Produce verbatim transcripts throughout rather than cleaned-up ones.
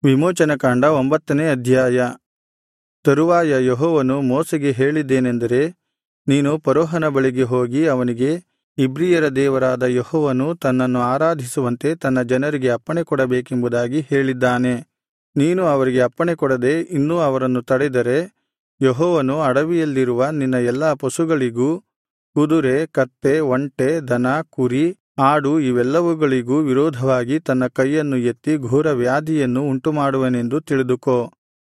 ವಿಮೋಚನಕಾಂಡ ಒಂಬತ್ತನೇ ಅಧ್ಯಾಯ. ತರುವಾಯ ಯೆಹೋವನು ಮೋಶೆಗೆ ಹೇಳಿದ್ದೇನೆಂದರೆ, ನೀನು ಫರೋಹನ ಬಳಿಗೆ ಹೋಗಿ ಅವನಿಗೆ, ಇಬ್ರಿಯರ ದೇವರಾದ ಯೆಹೋವನು ತನ್ನನ್ನು ಆರಾಧಿಸುವಂತೆ ತನ್ನ ಜನರಿಗೆ ಅಪ್ಪಣೆಕೊಡಬೇಕೆಂಬುದಾಗಿ ಹೇಳಿದ್ದಾನೆ. ನೀನು ಅವರಿಗೆ ಅಪ್ಪಣೆಕೊಡದೆ ಇನ್ನೂ ಅವರನ್ನು ತಡೆದರೆ, ಯೆಹೋವನು ಅಡವಿಯಲ್ಲಿರುವ ನಿನ್ನ ಎಲ್ಲಾ ಪಶುಗಳಿಗೂ, ಕುದುರೆ, ಕತ್ತೆ, ಒಂಟೆ, ದನ, ಕುರಿ, ಆಡು ಇವೆಲ್ಲವುಗಳಿಗೂ ವಿರೋಧವಾಗಿ ತನ್ನ ಕೈಯನ್ನು ಎತ್ತಿ ಘೋರ ವ್ಯಾಧಿಯನ್ನು ಉಂಟುಮಾಡುವನೆಂದು ತಿಳಿದುಕೋ.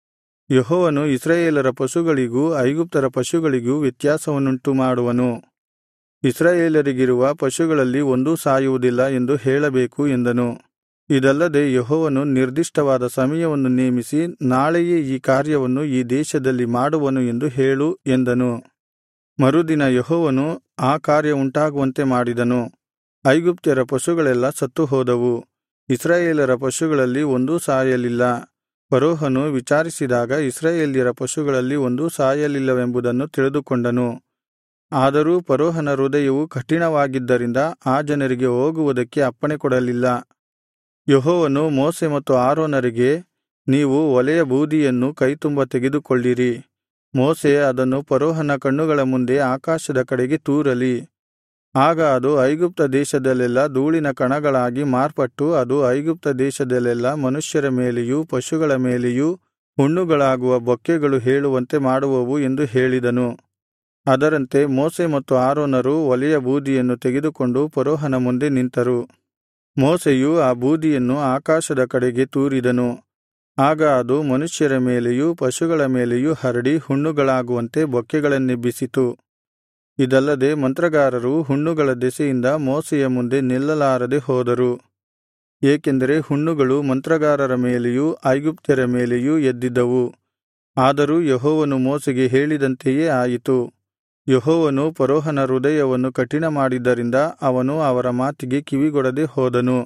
ಯೆಹೋವನು ಇಸ್ರಾಯೇಲರ ಪಶುಗಳಿಗೂ ಐಗುಪ್ತರ ಪಶುಗಳಿಗೂ ವ್ಯತ್ಯಾಸವನ್ನುಂಟುಮಾಡುವನು. ಇಸ್ರಾಯೇಲರಿಗಿರುವ ಪಶುಗಳಲ್ಲಿ ಒಂದೂ ಸಾಯುವುದಿಲ್ಲ ಎಂದು ಹೇಳಬೇಕು ಎಂದನು. ಇದಲ್ಲದೆ ಯೆಹೋವನು ನಿರ್ದಿಷ್ಟವಾದ ಸಮಯವನ್ನು ನೇಮಿಸಿ, ನಾಳೆಯೇ ಈ ಕಾರ್ಯವನ್ನು ಈ ದೇಶದಲ್ಲಿ ಮಾಡುವನು ಎಂದು ಹೇಳು ಎಂದನು. ಮರುದಿನ ಯೆಹೋವನು ಆ ಕಾರ್ಯ ಉಂಟಾಗುವಂತೆ ಮಾಡಿದನು. ಐಗುಪ್ತ್ಯರ ಪಶುಗಳೆಲ್ಲಾ ಸತ್ತುಹೋದವು, ಇಸ್ರಾಯೇಲರ ಪಶುಗಳಲ್ಲಿ ಒಂದೂ ಸಾಯಲಿಲ್ಲ. ಫರೋಹನು ವಿಚಾರಿಸಿದಾಗ ಇಸ್ರಾಯೇಲ್ಯರ ಪಶುಗಳಲ್ಲಿ ಒಂದೂ ಸಾಯಲಿಲ್ಲವೆಂಬುದನ್ನು ತಿಳಿದುಕೊಂಡನು. ಆದರೂ ಫರೋಹನ ಹೃದಯವು ಕಠಿಣವಾಗಿದ್ದರಿಂದ ಆ ಜನರಿಗೆ ಹೋಗುವುದಕ್ಕೆ ಅಪ್ಪಣೆಕೊಡಲಿಲ್ಲ. ಯೆಹೋವನು ಮೋಶೆ ಮತ್ತು ಆರೋನರಿಗೆ, ನೀವು ಒಲೆಯ ಬೂದಿಯನ್ನು ಕೈತುಂಬ ತೆಗೆದುಕೊಳ್ಳಿರಿ. ಮೋಶೆ ಅದನ್ನು ಫರೋಹನ ಕಣ್ಣುಗಳ ಮುಂದೆ ಆಕಾಶದ ಕಡೆಗೆ ತೂರಲಿ. ಆಗ ಅದು ಐಗುಪ್ತ ದೇಶದಲ್ಲೆಲ್ಲಾ ಧೂಳಿನ ಕಣಗಳಾಗಿ ಮಾರ್ಪಟ್ಟು ಅದು ಐಗುಪ್ತ ದೇಶದಲ್ಲೆಲ್ಲಾ ಮನುಷ್ಯರ ಮೇಲೆಯೂ ಪಶುಗಳ ಮೇಲೆಯೂ ಹುಣ್ಣುಗಳಾಗುವ ಬೊಕ್ಕೆಗಳು ಏಳುವಂತೆ ಮಾಡುವವು ಎಂದು ಹೇಳಿದನು. ಅದರಂತೆ ಮೋಶೆ ಮತ್ತು ಆರೋನರು ಒಲೆಯ ಬೂದಿಯನ್ನು ತೆಗೆದುಕೊಂಡು ಫರೋಹನ ಮುಂದೆ ನಿಂತರು. ಮೋಶೆಯು ಆ ಬೂದಿಯನ್ನು ಆಕಾಶದ ಕಡೆಗೆ ತೂರಿದನು. ಆಗ ಅದು ಮನುಷ್ಯರ ಮೇಲೆಯೂ ಪಶುಗಳ ಮೇಲೆಯೂ ಹರಡಿ ಹುಣ್ಣುಗಳಾಗುವಂತೆ ಬೊಕ್ಕೆಗಳನ್ನೆಬ್ಬಿಸಿತು. ಇದಲ್ಲದೆ ಮಂತ್ರಗಾರರು ಹುಣ್ಣುಗಳ ದೆಸೆಯಿಂದ ಮೋಶೆಯ ಮುಂದೆ ನಿಲ್ಲಲಾರದೆ ಹೋದರು. ಏಕೆಂದರೆ ಹುಣ್ಣುಗಳು ಮಂತ್ರಗಾರರ ಮೇಲೆಯೂ ಐಗುಪ್ತ್ಯರ ಮೇಲೆಯೂ ಎದ್ದಿದ್ದವು. ಆದರೂ ಯೆಹೋವನು ಮೋಶೆಗೆ ಹೇಳಿದಂತೆಯೇ ಆಯಿತು. ಯೆಹೋವನು ಫರೋಹನ ಹೃದಯವನ್ನು ಕಠಿಣ ಮಾಡಿದ್ದರಿಂದ ಅವನು ಅವರ ಮಾತಿಗೆ ಕಿವಿಗೊಡದೆ ಹೋದನು.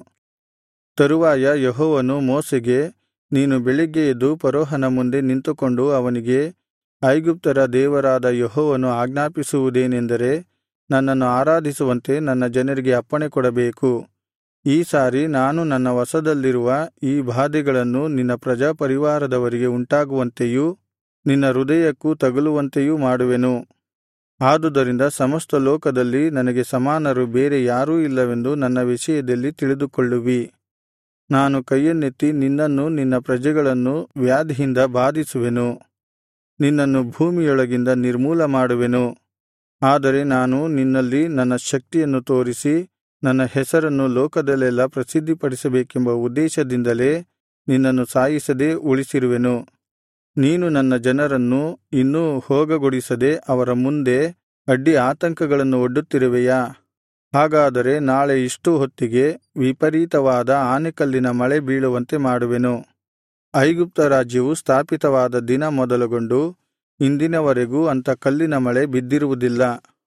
ತರುವಾಯ ಯೆಹೋವನು ಮೋಶೆಗೆ, ನೀನು ಬೆಳಿಗ್ಗೆ ಎದ್ದು ಫರೋಹನ ಮುಂದೆ ನಿಂತುಕೊಂಡು ಅವನಿಗೆ, ಐಗುಪ್ತರ ದೇವರಾದ ಯೆಹೋವನು ಆಜ್ಞಾಪಿಸುವುದೇನೆಂದರೆ, ನನ್ನನ್ನು ಆರಾಧಿಸುವಂತೆ ನನ್ನ ಜನರಿಗೆ ಅಪ್ಪಣೆಕೊಡಬೇಕು. ಈ ಸಾರಿ ನಾನು ನನ್ನ ವಶದಲ್ಲಿರುವ ಈ ಬಾಧೆಗಳನ್ನು ನಿನ್ನ ಪ್ರಜಾಪರಿವಾರದವರಿಗೆ ಉಂಟಾಗುವಂತೆಯೂ ನಿನ್ನ ಹೃದಯಕ್ಕೂ ತಗುಲುವಂತೆಯೂ ಮಾಡುವೆನು. ಆದುದರಿಂದ ಸಮಸ್ತ ಲೋಕದಲ್ಲಿ ನನಗೆ ಸಮಾನರು ಬೇರೆ ಯಾರೂ ಇಲ್ಲವೆಂದು ನನ್ನ ವಿಷಯದಲ್ಲಿ ತಿಳಿದುಕೊಳ್ಳುವಿ. ನಾನು ಕೈಯನ್ನೆತ್ತಿ ನಿನ್ನನ್ನೂ ನಿನ್ನ ಪ್ರಜೆಗಳನ್ನು ವ್ಯಾಧಿಯಿಂದ ಬಾಧಿಸುವೆನು. ನಿನ್ನನ್ನು ಭೂಮಿಯೊಳಗಿಂದ ನಿರ್ಮೂಲ ಮಾಡುವೆನು. ಆದರೆ ನಾನು ನಿನ್ನಲ್ಲಿ ನನ್ನ ಶಕ್ತಿಯನ್ನು ತೋರಿಸಿ ನನ್ನ ಹೆಸರನ್ನು ಲೋಕದಲ್ಲೆಲ್ಲಾ ಪ್ರಸಿದ್ಧಿಪಡಿಸಬೇಕೆಂಬ ಉದ್ದೇಶದಿಂದಲೇ ನಿನ್ನನ್ನು ಸಾಯಿಸದೆ ಉಳಿಸಿರುವೆನು. ನೀನು ನನ್ನ ಜನರನ್ನು ಇನ್ನೂ ಹೋಗಗೊಡಿಸದೆ ಅವರ ಮುಂದೆ ಅಡ್ಡಿ ಆತಂಕಗಳನ್ನು ಒಡ್ಡುತ್ತಿರುವೆಯಾ? ಹಾಗಾದರೆ ನಾಳೆ ಇಷ್ಟು ಹೊತ್ತಿಗೆ ವಿಪರೀತವಾದ ಆನೆಕಲ್ಲಿನ ಮಳೆ ಬೀಳುವಂತೆ ಮಾಡುವೆನು. ಐಗುಪ್ತ ರಾಜ್ಯವು ಸ್ಥಾಪಿತವಾದ ದಿನ ಮೊದಲುಗೊಂಡು ಇಂದಿನವರೆಗೂ ಅಂಥ ಕಲ್ಲಿನ ಮಳೆ ಬಿದ್ದಿರುವುದಿಲ್ಲ.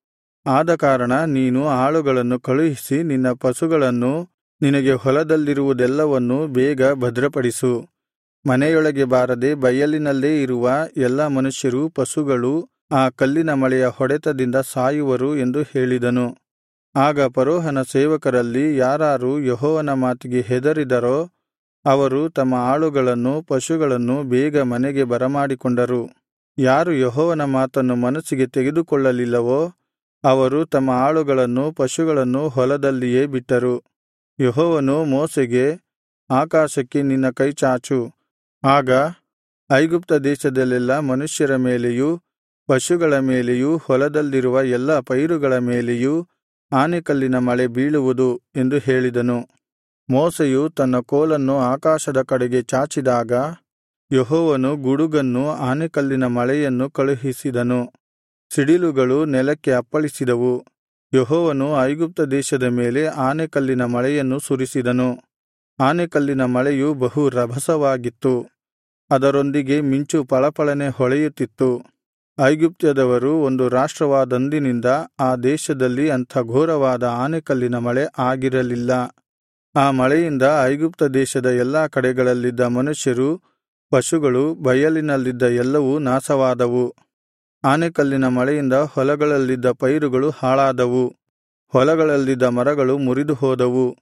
ಆದಕಾರಣ ನೀನು ಆಳುಗಳನ್ನು ಕಳುಹಿಸಿ ನಿನ್ನ ಪಶುಗಳನ್ನು ನಿನಗೆ ಹೊಲದಲ್ಲಿರುವುದೆಲ್ಲವನ್ನೂ ಬೇಗ ಭದ್ರಪಡಿಸು. ಮನೆಯೊಳಗೆ ಬಾರದೆ ಬಯಲಿನಲ್ಲೇ ಇರುವ ಎಲ್ಲಾ ಮನುಷ್ಯರೂ ಪಶುಗಳೂ ಆ ಕಲ್ಲಿನ ಮಳೆಯ ಹೊಡೆತದಿಂದ ಸಾಯುವರು ಎಂದು ಹೇಳಿದನು. ಆಗ ಫರೋಹನ ಸೇವಕರಲ್ಲಿ ಯಾರಾರು ಯೆಹೋವನ ಮಾತಿಗೆ ಹೆದರಿದರೋ ಅವರು ತಮ್ಮ ಆಳುಗಳನ್ನು ಪಶುಗಳನ್ನು ಬೇಗ ಮನೆಗೆ ಬರಮಾಡಿಕೊಂಡರು. ಯಾರು ಯೆಹೋವನ ಮಾತನ್ನು ಮನಸ್ಸಿಗೆ ತೆಗೆದುಕೊಳ್ಳಲಿಲ್ಲವೋ ಅವರು ತಮ್ಮ ಆಳುಗಳನ್ನು ಪಶುಗಳನ್ನು ಹೊಲದಲ್ಲಿಯೇ ಬಿಟ್ಟರು. ಯೆಹೋವನು ಮೋಶೆಗೆ, ಆಕಾಶಕ್ಕೆ ನಿನ್ನ ಕೈ ಚಾಚು. ಆಗ ಐಗುಪ್ತ ದೇಶದಲ್ಲೆಲ್ಲಾ ಮನುಷ್ಯರ ಮೇಲೆಯೂ ಪಶುಗಳ ಮೇಲೆಯೂ ಹೊಲದಲ್ಲಿರುವ ಎಲ್ಲಾ ಪೈರುಗಳ ಮೇಲೆಯೂ ಆನೆಕಲ್ಲಿನ ಮಳೆ ಬೀಳುವುದು ಎಂದು ಹೇಳಿದನು. ಮೋಶೆಯು ತನ್ನ ಕೋಲನ್ನು ಆಕಾಶದ ಕಡೆಗೆ ಚಾಚಿದಾಗ ಯೆಹೋವನು ಗುಡುಗನ್ನು ಆನೆಕಲ್ಲಿನ ಮಳೆಯನ್ನು ಕಳುಹಿಸಿದನು. ಸಿಡಿಲುಗಳು ನೆಲಕ್ಕೆ ಅಪ್ಪಳಿಸಿದವು. ಯೆಹೋವನು ಐಗುಪ್ತ ದೇಶದ ಮೇಲೆ ಆನೆಕಲ್ಲಿನ ಮಳೆಯನ್ನು ಸುರಿಸಿದನು. ಆನೆಕಲ್ಲಿನ ಮಳೆಯು ಬಹು ರಭಸವಾಗಿತ್ತು. ಅದರೊಂದಿಗೆ ಮಿಂಚು ಫಳಫಳನೆ ಹೊಳೆಯುತ್ತಿತ್ತು. ಐಗುಪ್ತ್ಯದವರು ಒಂದು ರಾಷ್ಟ್ರವಾದಂದಿನಿಂದ ಆ ದೇಶದಲ್ಲಿ ಅಂಥ ಘೋರವಾದ ಆನೆಕಲ್ಲಿನ ಮಳೆ ಆಗಿರಲಿಲ್ಲ. ಆ ಮಳೆಯಿಂದ ಐಗುಪ್ತ ದೇಶದ ಎಲ್ಲಾ ಕಡೆಗಳಲ್ಲಿದ್ದ ಮನುಷ್ಯರು ಪಶುಗಳು ಬಯಲಿನಲ್ಲಿದ್ದ ಎಲ್ಲವೂ ನಾಶವಾದವು. ಆನೆಕಲ್ಲಿನ ಮಳೆಯಿಂದ ಹೊಲಗಳಲ್ಲಿದ್ದ ಪೈರುಗಳು ಹಾಳಾದವು. ಹೊಲಗಳಲ್ಲಿದ್ದ ಮರಗಳು ಮುರಿದು ಹೋದವು.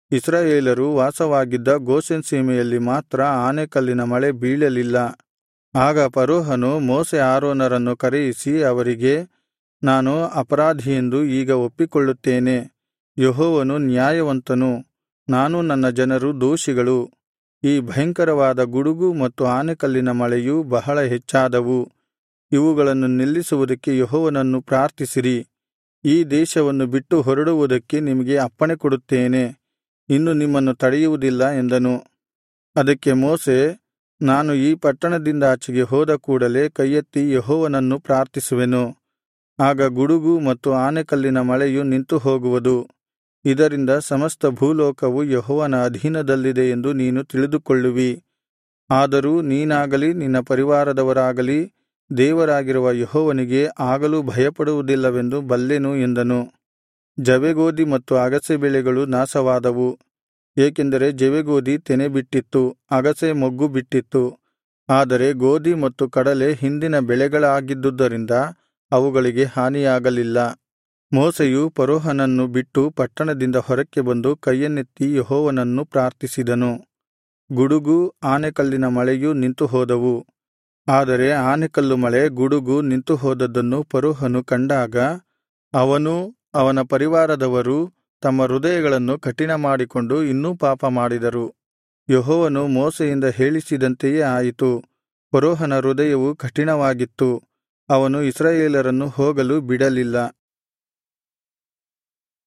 ಇಸ್ರಾಯೇಲರು ವಾಸವಾಗಿದ್ದ ಗೋಷೆನ್ ಸೀಮೆಯಲ್ಲಿ ಮಾತ್ರ ಆನೆಕಲ್ಲಿನ ಮಳೆ ಬೀಳಲಿಲ್ಲ. ಆಗ ಫರೋಹನು ಮೋಶೆ ಆರೋನರನ್ನು ಕರೆಯಿಸಿ ಅವರಿಗೆ, ನಾನು ಅಪರಾಧಿಯೆಂದು ಈಗ ಒಪ್ಪಿಕೊಳ್ಳುತ್ತೇನೆ. ಯೆಹೋವನು ನ್ಯಾಯವಂತನು, ನಾನು ನನ್ನ ಜನರು ದೋಷಿಗಳು. ಈ ಭಯಂಕರವಾದ ಗುಡುಗು ಮತ್ತು ಆನೆಕಲ್ಲಿನ ಮಳೆಯು ಬಹಳ ಹೆಚ್ಚಾದವು. ಇವುಗಳನ್ನು ನಿಲ್ಲಿಸುವುದಕ್ಕೆ ಯೆಹೋವನನ್ನು ಪ್ರಾರ್ಥಿಸಿರಿ. ಈ ದೇಶವನ್ನು ಬಿಟ್ಟು ಹೊರಡುವುದಕ್ಕೆ ನಿಮಗೆ ಅಪ್ಪಣೆ ಕೊಡುತ್ತೇನೆ. ಇನ್ನು ನಿಮ್ಮನ್ನು ತಡೆಯುವುದಿಲ್ಲ ಎಂದನು. ಅದಕ್ಕೆ ಮೋಶೆ, ನಾನು ಈ ಪಟ್ಟಣದಿಂದಾಚೆಗೆ ಹೋದ ಕೂಡಲೆ ಕೈಯೆತ್ತಿ ಯೆಹೋವನನ್ನು ಪ್ರಾರ್ಥಿಸುವೆನು. ಆಗ ಗುಡುಗು ಮತ್ತು ಆನೆಕಲ್ಲಿನ ಮಳೆಯು ನಿಂತು ಹೋಗುವುದು. ಇದರಿಂದ ಸಮಸ್ತ ಭೂಲೋಕವು ಯೆಹೋವನ ಅಧೀನದಲ್ಲಿದೆ ಎಂದು ನೀನು ತಿಳಿದುಕೊಳ್ಳುವಿ. ಆದರೂ ನೀನಾಗಲಿ ನಿನ್ನ ಪರಿವಾರದವರಾಗಲಿ ದೇವರಾಗಿರುವ ಯೆಹೋವನಿಗೆ ಆಗಲೂ ಭಯಪಡುವುದಿಲ್ಲವೆಂದು ಬಲ್ಲೆನು ಎಂದನು. ಜವೆಗೋದಿ ಮತ್ತು ಅಗಸೆ ಬೆಳೆಗಳು ನಾಶವಾದವು. ಏಕೆಂದರೆ ಜವೆಗೋದಿ ತೆನೆ ಬಿಟ್ಟಿತ್ತು, ಅಗಸೆ ಮೊಗ್ಗು ಬಿಟ್ಟಿತ್ತು. ಆದರೆ ಗೋದಿ ಮತ್ತು ಕಡಲೆ ಹಿಂದಿನ ಬೆಳೆಗಳಾಗಿದ್ದುದರಿಂದ ಅವುಗಳಿಗೆ ಹಾನಿಯಾಗಲಿಲ್ಲ. ಮೋಶೆಯು ಫರೋಹನನ್ನು ಬಿಟ್ಟು ಪಟ್ಟಣದಿಂದ ಹೊರಕ್ಕೆ ಬಂದು ಕೈಯನ್ನೆತ್ತಿ ಯೆಹೋವನನ್ನು ಪ್ರಾರ್ಥಿಸಿದನು. ಗುಡುಗು ಆನೆಕಲ್ಲಿನ ಮಳೆಯೂ ನಿಂತು ಹೋದವು. ಆದರೆ ಆನೆಕಲ್ಲು ಮಳೆ ಗುಡುಗು ನಿಂತು ಹೋದದ್ದನ್ನು ಫರೋಹನು ಕಂಡಾಗ ಅವನೂ ಅವನ ಪರಿವಾರದವರೂ ತಮ್ಮ ಹೃದಯಗಳನ್ನು ಕಠಿಣ ಮಾಡಿಕೊಂಡು ಇನ್ನೂ ಪಾಪ ಮಾಡಿದರು. ಯೆಹೋವನು ಮೋಶೆಯಿಂದ ಹೇಳಿಸಿದಂತೆಯೇ ಆಯಿತು. ಫರೋಹನ ಹೃದಯವು ಕಠಿಣವಾಗಿತ್ತು. ಅವನು ಇಸ್ರಾಯೇಲರನ್ನು ಹೋಗಲು ಬಿಡಲಿಲ್ಲ.